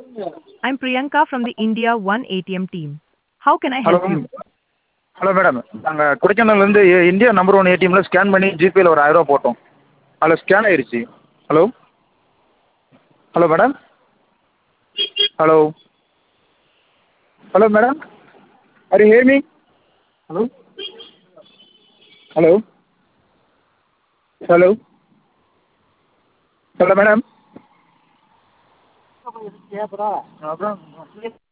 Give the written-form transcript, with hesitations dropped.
I'm Priyanka from the India One ATM team. How can I hello help you? Hello madam நாங்கள் கொடைக்கானல்லேருந்து India number one ஏடிஎம்மில் scan பண்ணி ஜிபேயில் ஒரு 1000 போட்டோம் அதில் ஸ்கேன் ஆயிடுச்சு. Hello hello madam hello hello madam are you hear me? Hello hello hello hello madam அப்புறம்